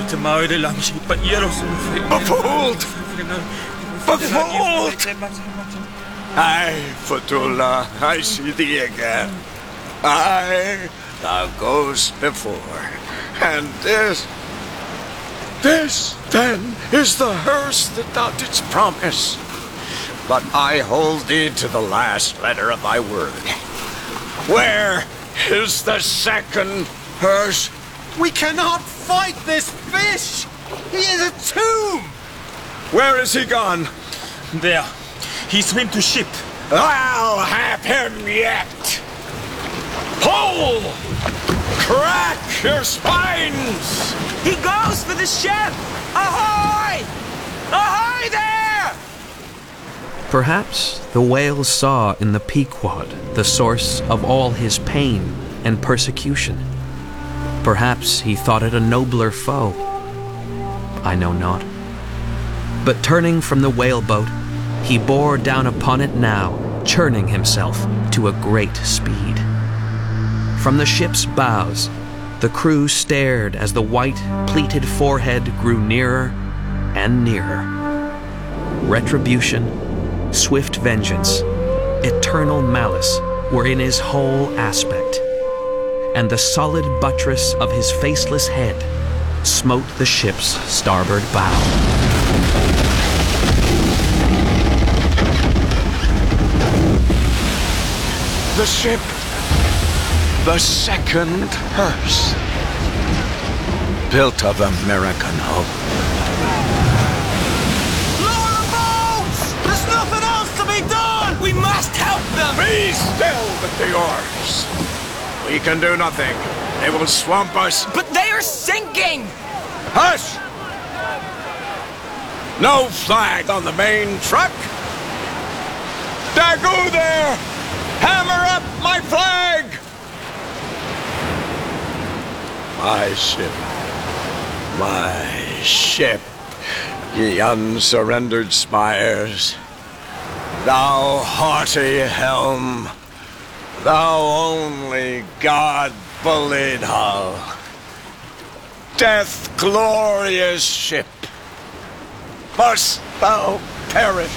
Befooled! Befooled! Aye, Fedullah, I see thee again. Aye, thou goest before. And this... This, then, is the hearse that thou didst promise. But I hold thee to the last letter of thy word. Where is the second hers. We cannot fight this fish! He is a tomb! Where is he gone? There. He swam to ship. I'll have him yet! Pull! Crack your spines! He goes for the ship! Ahoy! Ahoy there! Perhaps the whale saw in the Pequod the source of all his pain and persecution. Perhaps he thought it a nobler foe. I know not. But turning from the whaleboat, he bore down upon it now, churning himself to a great speed. From the ship's bows, the crew stared as the white, pleated forehead grew nearer and nearer. Retribution, swift vengeance, eternal malice were in his whole aspect, and the solid buttress of his faceless head smote the ship's starboard bow. The ship, the second hearse, built of American hope. Lower the boats! There's nothing else to be done! We must help them! Be still with the oars. We can do nothing. They will swamp us. But they are sinking! Hush! No flag on the main truck. Daggoo there! Hammer up my flag! My ship, my ship, ye unsurrendered spires, thou haughty helm, thou only God-bullied hull, death-glorious ship, must thou perish?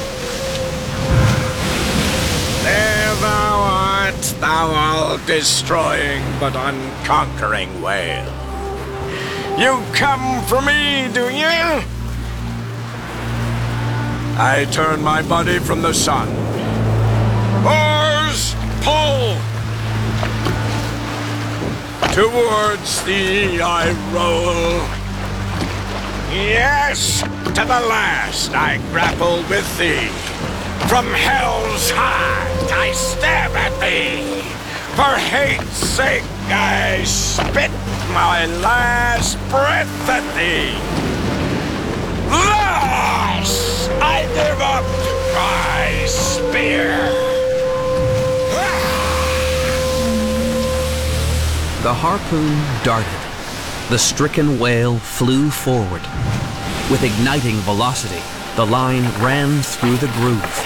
There thou art, thou all-destroying but unconquering whale. You come for me, do you? I turn my body from the sun. Oars, pull! Towards thee I roll. Yes, to the last I grapple with thee. From hell's heart I stab at thee. For hate's sake I spit my last breath at thee. Thus I give up my spear. The harpoon darted. The stricken whale flew forward. With igniting velocity, the line ran through the groove.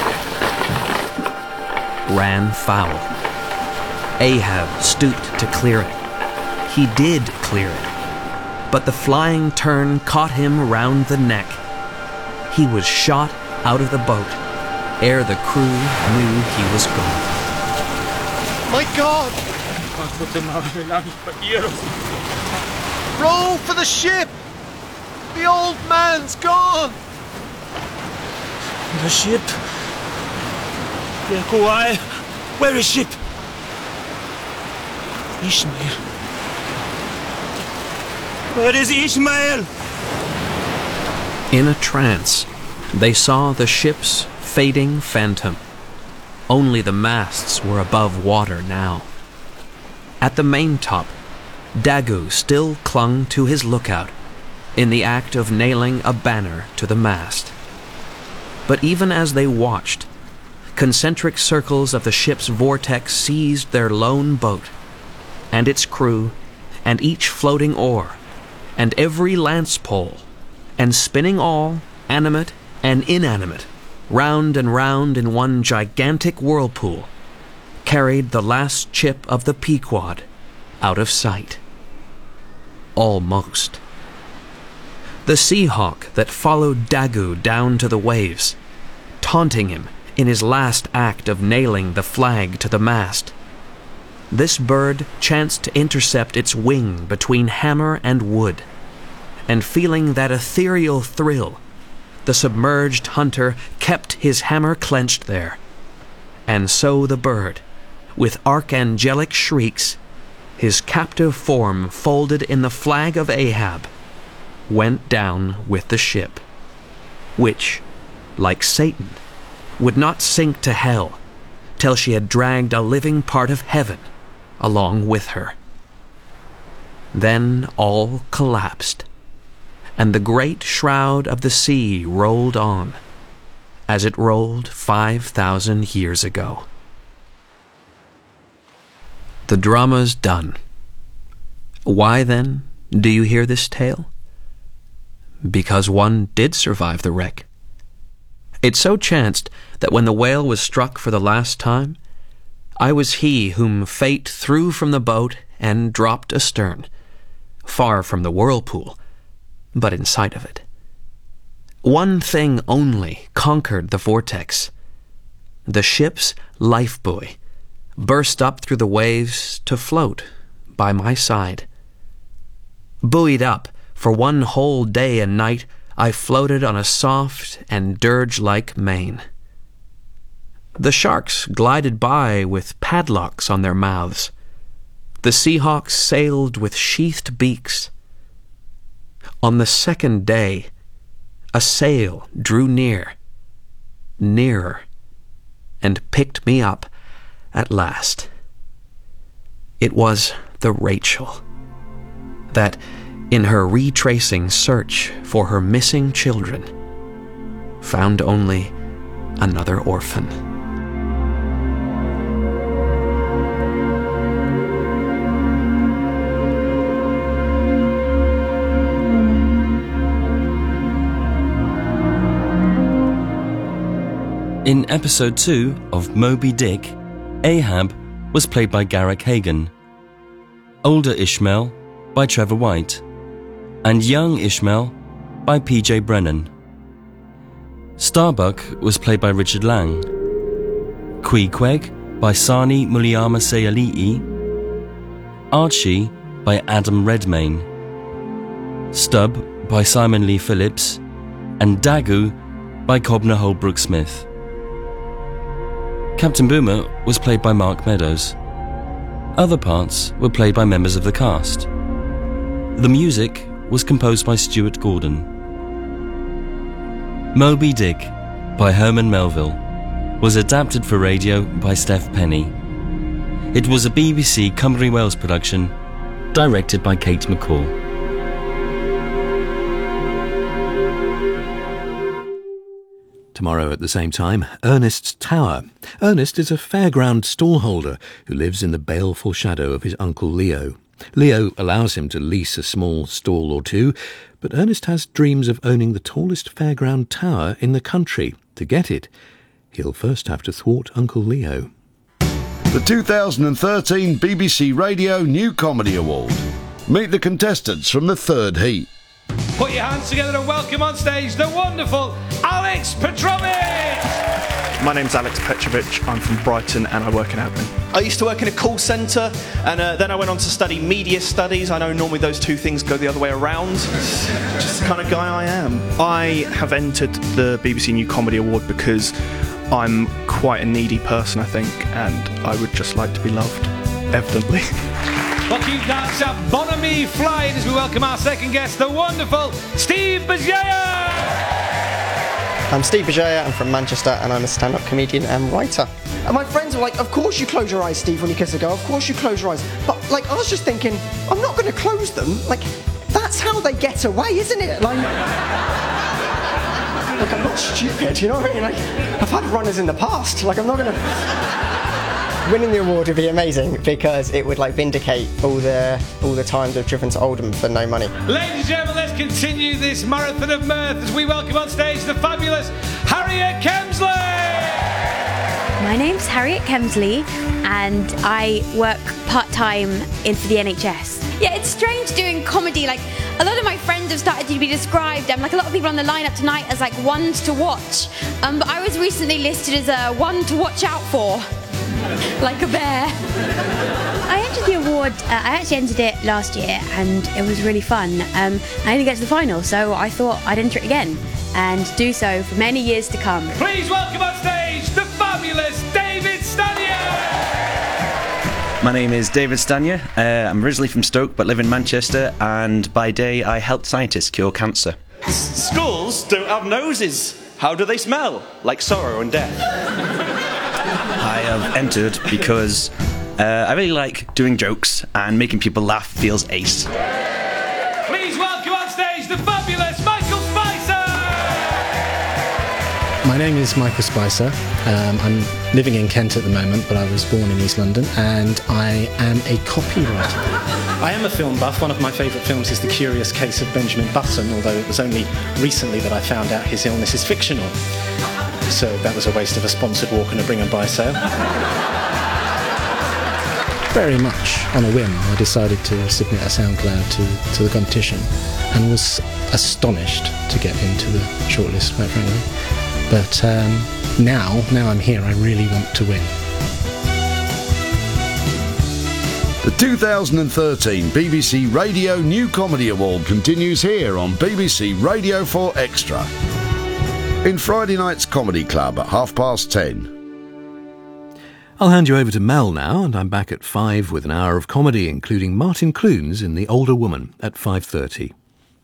Ran foul. Ahab stooped to clear it. He did clear it. But the flying turn caught him round the neck. He was shot out of the boat ere the crew knew he was gone. My God! Row for the ship! The old man's gone! The ship? Yakuai, where is ship? Ishmael. Where is Ishmael? In a trance, they saw the ship's fading phantom. Only the masts were above water now. At the maintop, Daggoo still clung to his lookout, in the act of nailing a banner to the mast. But even as they watched, concentric circles of the ship's vortex seized their lone boat, and its crew, and each floating oar, and every lance pole, and spinning all, animate and inanimate, round and round in one gigantic whirlpool, carried the last chip of the Pequod out of sight. Almost. The Seahawk that followed Daggoo down to the waves, taunting him in his last act of nailing the flag to the mast. This bird chanced to intercept its wing between hammer and wood, and feeling that ethereal thrill, the submerged hunter kept his hammer clenched there. And so the bird, with archangelic shrieks, his captive form folded in the flag of Ahab, went down with the ship, which, like Satan, would not sink to hell till she had dragged a living part of heaven along with her. Then all collapsed, and the great shroud of the sea rolled on, as it rolled five thousand years ago. The drama's done. Why, then, do you hear this tale? Because one did survive the wreck. It so chanced that when the whale was struck for the last time, I was he whom fate threw from the boat and dropped astern, far from the whirlpool, but in sight of it. One thing only conquered the vortex. The ship's lifebuoy burst up through the waves to float by my side. Buoyed up, for one whole day and night, I floated on a soft and dirge-like main. The sharks glided by with padlocks on their mouths. The seahawks sailed with sheathed beaks. On the second day, a sail drew near, nearer, and picked me up at last. It was the Rachel that, in her retracing search for her missing children, found only another orphan. In episode two of Moby Dick, Ahab was played by Garrick Hagan, older Ishmael by Trevor White, and young Ishmael by P J Brennan. Starbuck was played by Richard Lang, Queequeg by Sani Muliama Sayali'i, Archie by Adam Redmayne, Stubb by Simon Lee Phillips, and Dagu by Cobner Holbrook Smith. Captain Boomer was played by Mark Meadows. Other parts were played by members of the cast. The music was composed by Stuart Gordon. Moby Dick by Herman Melville was adapted for radio by Steph Penny. It was a B B C Cymru Wales production, directed by Kate McCall. Tomorrow at the same time, Ernest's Tower. Ernest is a fairground stallholder who lives in the baleful shadow of his uncle Leo. Leo allows him to lease a small stall or two, but Ernest has dreams of owning the tallest fairground tower in the country. To get it, he'll first have to thwart Uncle Leo. The two thousand thirteen B B C Radio New Comedy Award. Meet the contestants from the third heat. Put your hands together and welcome on stage the wonderful Alex Petrovich! My name's Alex Petrovich, I'm from Brighton and I work in admin. I used to work in a call centre and uh, then I went on to study media studies. I know normally those two things go the other way around. Just the kind of guy I am. I have entered the B B C New Comedy Award because I'm quite a needy person, I think, and I would just like to be loved, evidently. Well, keep that uh, bonhomie flying as we welcome our second guest, the wonderful Steve Bajaya! I'm Steve Bajaya, I'm from Manchester, and I'm a stand-up comedian and writer. And my friends were like, of course you close your eyes, Steve, when you kiss a girl, of course you close your eyes. But, like, I was just thinking, I'm not going to close them. Like, that's how they get away, isn't it? Like, like I'm not stupid, you know what I mean? Like, I've had runners in the past, like, I'm not going to... Winning the award would be amazing because it would like vindicate all the all the times I've driven to Oldham for no money. Ladies and gentlemen, let's continue this marathon of mirth as we welcome on stage the fabulous Harriet Kemsley! My name's Harriet Kemsley and I work part-time in for the N H S. Yeah, it's strange doing comedy. Like, a lot of my friends have started to be described, um, like a lot of people on the lineup tonight, as like ones to watch. Um, but I was recently listed as a one to watch out for. Like a bear. I entered the award, uh, I actually entered it last year and it was really fun. Um, I didn't get to the final, so I thought I'd enter it again and do so for many years to come. Please welcome on stage the fabulous David Stanier! My name is David Stanya. Uh, I'm originally from Stoke but live in Manchester, and by day I help scientists cure cancer. Skulls don't have noses. How do they smell? Like sorrow and death. I have entered because uh, I really like doing jokes, and making people laugh feels ace. Please welcome on stage the fabulous Michael Spicer! My name is Michael Spicer. Um, I'm living in Kent at the moment, but I was born in East London, and I am a copywriter. I am a film buff. One of my favourite films is The Curious Case of Benjamin Button, although it was only recently that I found out his illness is fictional. So that was a waste of a sponsored walk and a bring and buy sale. Very much on a whim, I decided to submit a SoundCloud to, to the competition, and was astonished to get into the shortlist, quite frankly. But um, now, now I'm here, I really want to win. The two thousand thirteen B B C Radio New Comedy Award continues here on B B C Radio four Extra. In Friday night's Comedy Club at half past ten. I'll hand you over to Mel now, and I'm back at five with an hour of comedy, including Martin Clunes in The Older Woman at five thirty.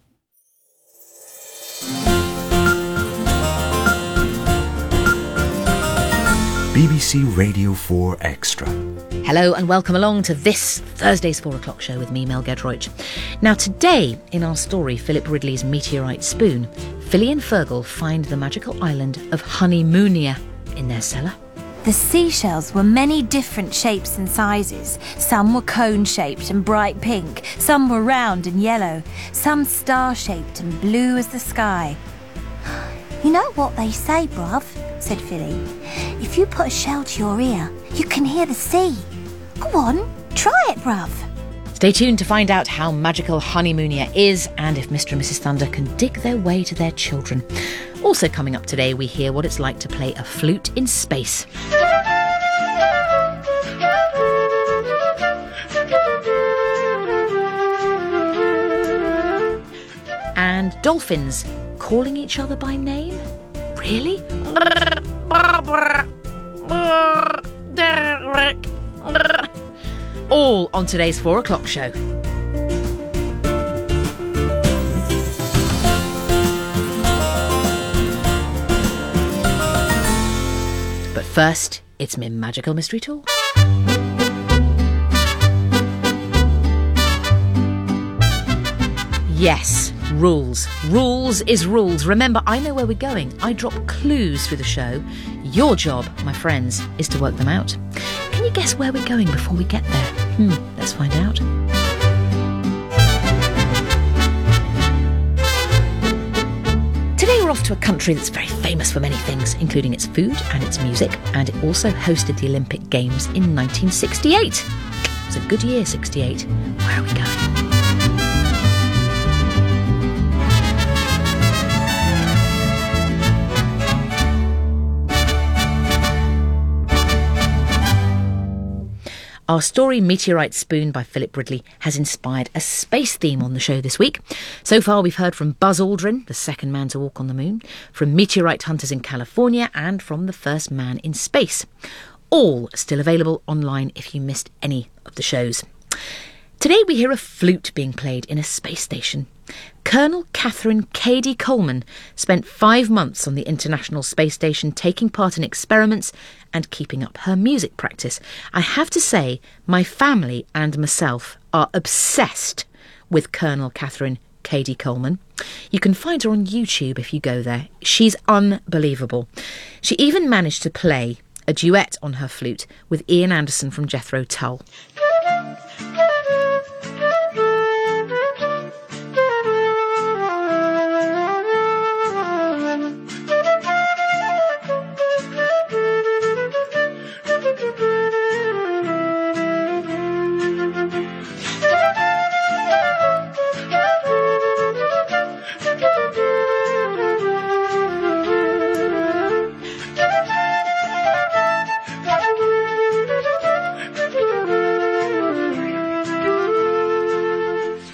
B B C Radio four Extra. Hello and welcome along to this Thursday's four o'clock show with me, Mel Gedroych. Now today, in our story, Philip Ridley's Meteorite Spoon, Philly and Fergal find the magical island of Honeymoonia in their cellar. The seashells were many different shapes and sizes. Some were cone-shaped and bright pink, some were round and yellow, some star-shaped and blue as the sky. You know what they say, bruv, said Philly. If you put a shell to your ear, you can hear the sea. Go on, try it, bruv. Stay tuned to find out how magical Honeymoonia is and if Mister and Missus Thunder can dig their way to their children. Also coming up today, we hear what it's like to play a flute in space. And dolphins calling each other by name? Really? All on today's four o'clock show. But first, it's my magical mystery tour. Yes, rules. Rules is rules. Remember, I know where we're going. I drop clues through the show. Your job, my friends, is to work them out. Can you guess where we're going before we get there? Hmm, let's find out. Today we're off to a country that's very famous for many things, including its food and its music, and it also hosted the Olympic Games in nineteen sixty-eight. It was a good year, sixty-eight. Where are we going? Our story, Meteorite Spoon by Philip Ridley, has inspired a space theme on the show this week. So far we've heard from Buzz Aldrin, the second man to walk on the moon, from meteorite hunters in California, and from the first man in space. All still available online if you missed any of the shows. Today we hear a flute being played in a space station. Colonel Catherine Cady Coleman spent five months on the International Space Station taking part in experiments and keeping up her music practice. I have to say, my family and myself are obsessed with Colonel Catherine Cady Coleman. You can find her on YouTube if you go there. She's unbelievable. She even managed to play a duet on her flute with Ian Anderson from Jethro Tull.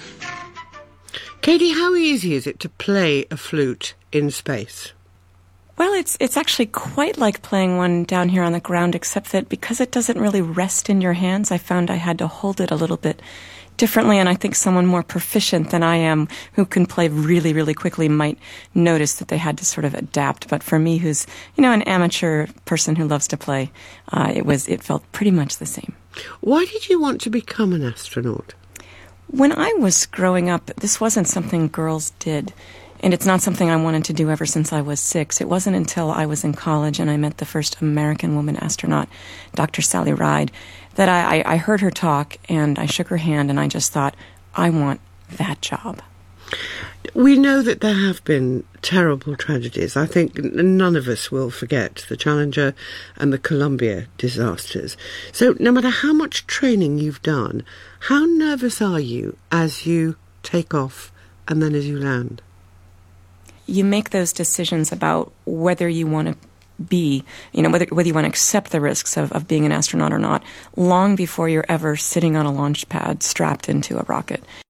Katie, how easy is it to play a flute in space? Well, it's it's actually quite like playing one down here on the ground, except that because it doesn't really rest in your hands, I found I had to hold it a little bit differently, and I think someone more proficient than I am who can play really, really quickly might notice that they had to sort of adapt. But for me, who's, you know, an amateur person who loves to play, uh, it was it felt pretty much the same. Why did you want to become an astronaut? When I was growing up, this wasn't something girls did. And it's not something I wanted to do ever since I was six. It wasn't until I was in college and I met the first American woman astronaut, Doctor Sally Ride, that I, I heard her talk and I shook her hand and I just thought, I want that job. We know that there have been terrible tragedies. I think none of us will forget the Challenger and the Columbia disasters. So no matter how much training you've done, how nervous are you as you take off and then as you land? You make those decisions about whether you want to be, you know, whether whether you want to accept the risks of, of being an astronaut or not, long before you're ever sitting on a launch pad strapped into a rocket.